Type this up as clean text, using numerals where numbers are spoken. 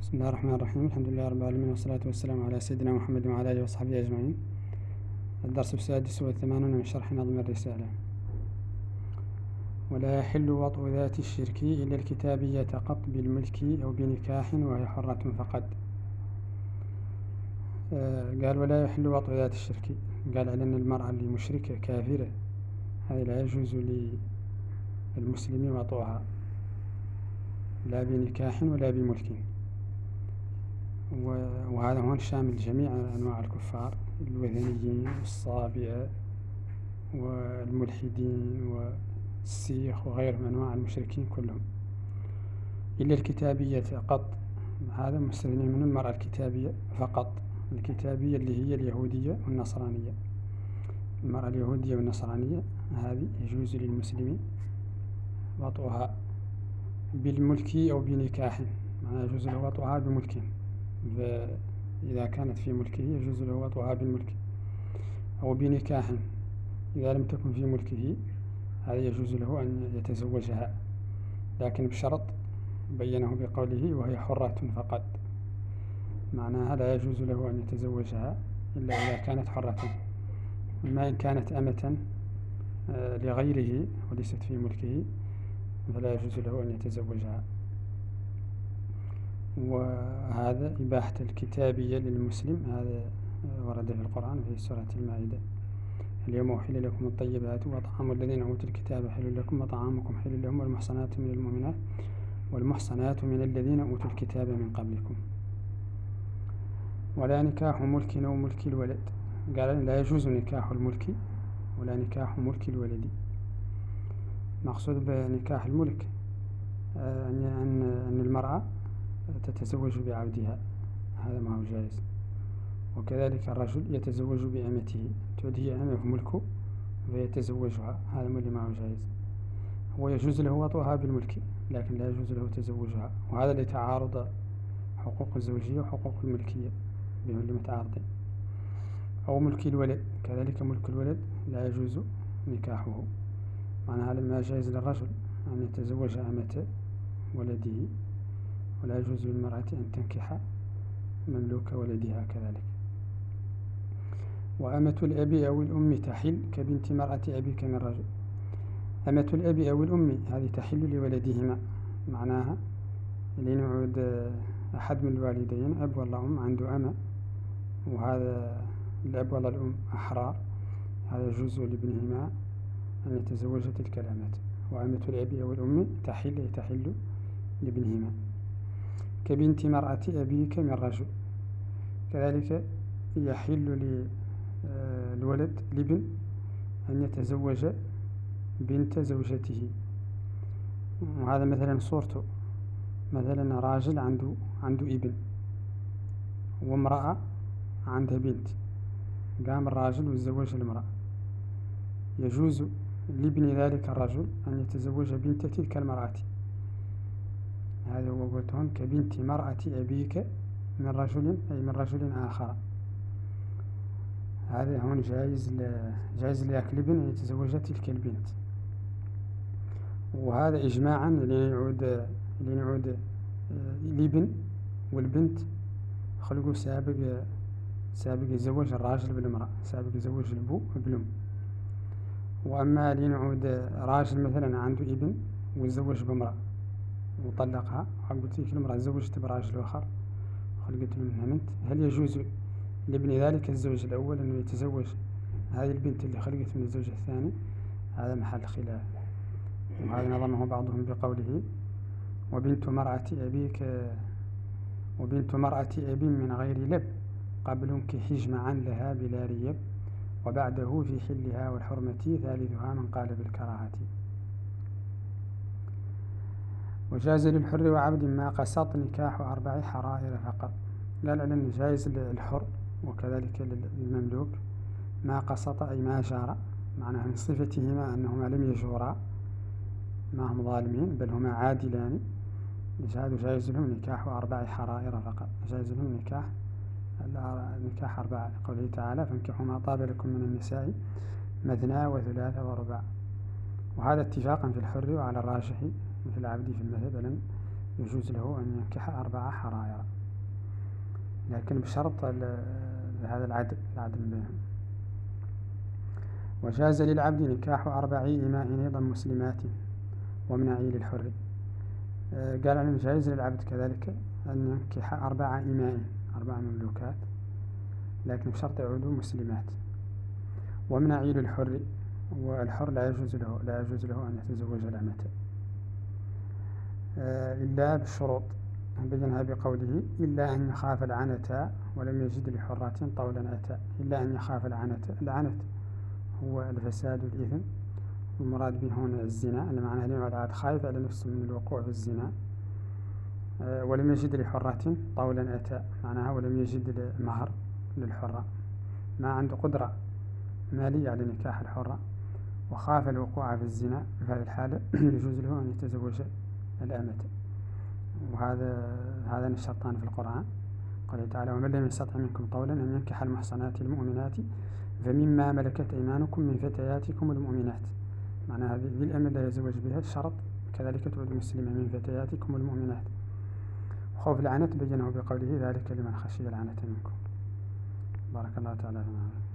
بسم الله الرحمن الرحيم. الحمد لله رب العالمين، والصلاة والسلام على سيدنا محمد وعلى آله وصحبه أجمعين. الدرس السادس والثمانون من شرح نظم الرسالة. ولا يحل وطء ذات الشرك إلا الكتابية قط بالملك أو بنكاح وهي حرة فقد. قال ولا يحل وطء ذات الشرك، قال على أن المرأة اللي مشركة كافرة هذه لا يجوز للمسلم وطئها لا بنكاح ولا بملك. وهذا هون شامل جميع أنواع الكفار، الوثنيين والصابئة والملحدين والسيخ وغيرهم أنواع المشركين كلهم، إلا الكتابية قط. هذا مستثني من المرأة الكتابية فقط، الكتابية اللي هي اليهودية والنصرانية. المرأة اليهودية والنصرانية هذه يجوز للمسلم وطئها بالملك أو بنكاح، معناه يجوز له وطئها بملك، إذا كانت في ملكه يجوز له وطئها بالملك، أو بنكاح إذا لم تكن في ملكه هذا يجوز له أن يتزوجها، لكن بشرط بينه بقوله وهي حرة فقط، معناها لا يجوز له أن يتزوجها إلا إذا كانت حرة. أما إن كانت أمة لغيره وليست في ملكه فلا يجوز له أن يتزوجها. وهذا إباحة الكتابية للمسلم هذا ورد في القرآن في سورة المائدة: اليوم أحل لكم الطيبات وطعام الذين أوتوا الكتاب حل لكم وطعامكم حل لهم والمحصنات من المؤمنات والمحصنات من الذين أوتوا الكتاب من قبلكم. ولا نكاح ملك أو ملك الولد، قال لا يجوز نكاح الملك ولا نكاح ملك الولد. مقصود بنكاح الملك أن المرأة تتزوج بعبدها، هذا ما هو جائز. وكذلك الرجل يتزوج بأمته، تؤدي أمه في ملكه فيتزوجها، هذا ما هو جائز. هو يجوز له وطئها بالملك لكن لا يجوز له تزوجها، وهذا لتعارض حقوق الزوجية وحقوق الملكية بهم متعارضين. أو ملك الولد، كذلك ملك الولد لا يجوز نكاحه، معناها لما جائز للرجل أن يتزوج أمة ولده، ولا يجوز للمرأة أن تنكح مملوك ولدها كذلك. وأمة الأب أو الأم تحل كبنت مرأة أبيك من رجل. أمة الأب أو الأم هذه تحل لولدهما، معناها لين يعود أحد من الوالدين أب ولا أم عنده أمة، وهذا الأب ولا الأم أحرار، هذا يجوز لابنهما أن يتزوج تلك الأمات. وأمة الأب أو الأم تحل لابنهما كبنت مرأة أبيك من رجل. كذلك يحل للولد لابن أن يتزوج بنت زوجته، وهذا مثلا صورته مثلا راجل عنده ابن وامرأة عندها بنت، قام الراجل وتزوج المرأة، يجوز لابن ذلك الرجل أن يتزوج بنت تلك المرأة. هذا هو قلت هون كبنت مرأة أبيك من رجل، أي من رجل آخر. هذا هون جائز لذاك الابن أن يتزوج تلك البنت، وهذا إجماعا لين يعود الابن والبنت خلقوا سابق يزوج الراجل بالمرأة، سابق يزوج البو بالأم. وأما لين يعود راجل مثلا عنده ابن ويتزوج بامرأة وطلقها، قلت تلك المرأة تزوجت براجل آخر خلقت منها بنت، هل يجوز لابن ذلك الزوج الأول أنه يتزوج هذه البنت اللي خلقت من الزوج الثاني؟ هذا محل خلاف. وهذا نظمه بعضهم بقوله وبنت مرأة أبي من غير لب قبل انكحج معا لها بلا ريب، وبعده في حلها والحرمة ثالثها من قال بالكراهة. وجاز للحر وعبد ما قسط نكاح 4 حرائر فقط. قال على جائز للحر وكذلك للمملوك ما قسط أي ما جار، معناها من صفتهما أنهما لم يجورا، ما هم ظالمين بل هما عادلان، جائز لهم نكاح 4 حرائر فقط، جائز لهم نكاح 4، قوله تعالى فانكحوا ما طاب لكم من النساء مثنى وثلاث ورباع. وهذا اتفاقا في الحر، وعلى الراجح في العبد في المذهب لم يجوز له أن ينكح 4 حرائر. لكن بشرط هذا العدل بينهم. وجاز للعبد نكاح 4 إماء أيضا مسلمات ومنعي للحر. قال أنه جائز للعبد كذلك أن ينكح 4 إماء، 4 مملوكات، لكن بشرط يعودوا مسلمات. ومنعي للحر، والحر لا يجوز له أن يتزوج الأمة إلا بالشروط بينها بقوله: إلا أن يخاف العنة ولم يجد لحرة طولا أتى. إلا أن يخاف العنة هو الفساد والإثم، والمراد به هنا الزنا، المعنى هنا العبد خايف على نفسه من الوقوع في الزنا. ولم يجد لحرة طولا أتى، معناها ولم يجد مهر للحرة، ما عنده قدرة مالية على نكاح الحرة وخاف الوقوع في الزنا، في هذه الحالة يجوز له أن يتزوج الأمة. وهذا الشرطان في القرآن، قال تعالى: ومن لم يستطع منكم طولا أن ينكح المحصنات المؤمنات فمما ملكت أيمانكم من فتياتكم المؤمنات. معنى هذه الأمة لا يزوج بها الشرط، كذلك تعود مسلمة من فتياتكم المؤمنات. وخوف العنة بينه بقوله: ذلك لمن خشي العنة منكم. بارك الله تعالى فينا.